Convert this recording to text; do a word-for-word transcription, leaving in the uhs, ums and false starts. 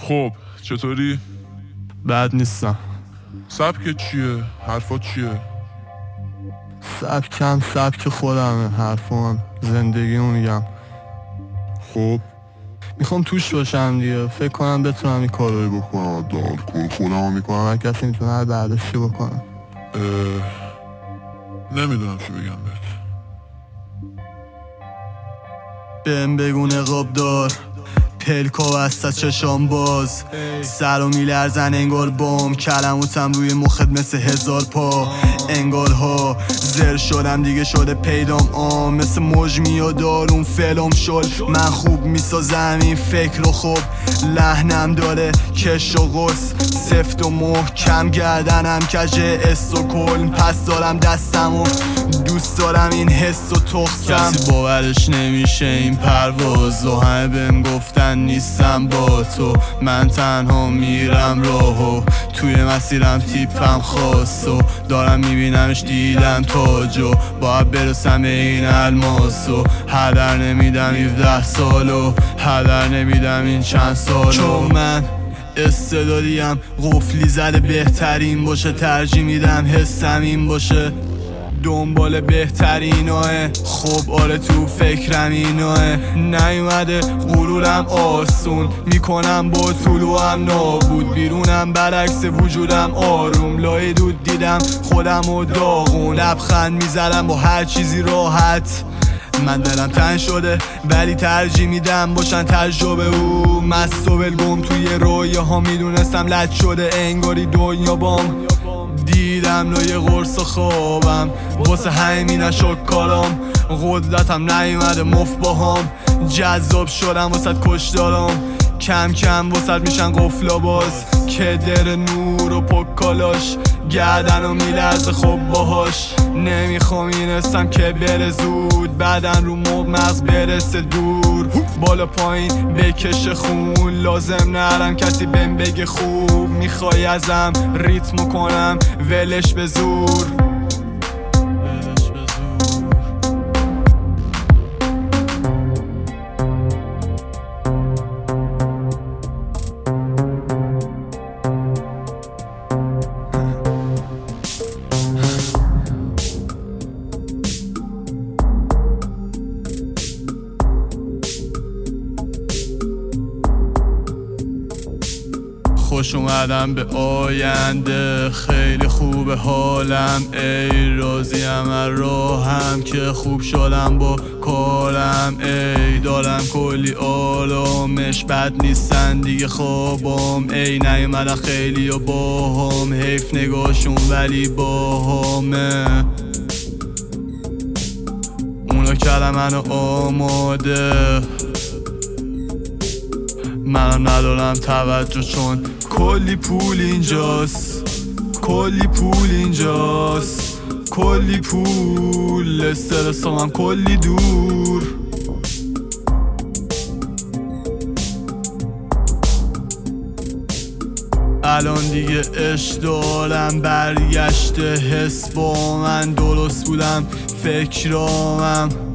خب چطوری؟ بد نیستم. سبکت چیه؟ حرفات چیه؟ سبکم سبک خودمه، حرفام زندگیمو میگم. خب میخوام توش باشم دیگه، فکر کنم بتونم این کارو بکنم. دار کن خودمو میکنم، هر کسی میتونه هر برداشتی بکنم. نمیدونم چی بگم بهت. بهم بگو نقاب دار، پلکا وسط چشام باز، سرو میلرزن انگار بام، کلماتم روی مخت مثل هزار پا. انگارها زر شدم دیگه شده پیدام آم، مثل موج میاد دارون فلم شد. من خوب میسازم این فکر رو، خوب لحنم داره کش و قرص، سفت و محکم گردنم کجه استوکلم، پس دارم دستم و دوست دارم این حس و تخصم. کسی باورش نمیشه این پرواز و همه بهم گفتن نیستم با تو، من تنها میرم راهو، توی مسیرم تیپم خاص و دارم میبینمش دیدم تاجو، باید برسم این الماسو، هدر نمیدم هفده سالو، هدر نمیدم این چند سالو، چون من استعدادیم قفلی زده بهترین باشه، ترجیح میدم حسم این باشه، دنبال بهتریناه. خب آره تو فکرم ایناه، نیومده غرورم آسون، میکنم با طلوعم نابود، بیرونم برعکس وجودم آروم، لای دود دیدم خودم و داغون، لبخند میزدم با هر چیزی راحت. من دلم تنگ شده ولی ترجیح میدم باشن تجربه او، مست و بلگم توی رویه ها، میدونستم لد شده انگاری دنیا بام، دیدم لای قرص خوابم، واسه همین نشد کارام، قدرتم نیومده مفت باهام، جذاب شدم واسه کشدارم، کم کم واسه میشن قفلا باز، که در نور و پکالاش گردن و میلرزه خب باهاش، نمیخوام اینستم که بره زود، بعدن رو مب مغز برسه دور، بالا پایین بکشه خون، لازم نرم کسی بهم بگه خوب، میخوای ازم ریتمو کنم ولش به زور. خوش اومدم به آینده، خیلی خوب حالم، ای راضیم از راهم که خوب شدم با کارم، ای دارم کلی آرامش، بد نیستن دیگه خوابم، ای نیومدن خیلی و باهم، حیف نگاهشون ولی باهامه، اونا کردن منو آماده، منم ندارم توجه چون کلی پول اینجاست، کلی پول اینجاست، کلی پول، استرسام هم کلی دور. الان دیگه عشق دارم برگشته، حس با من درست بودم فکرامم،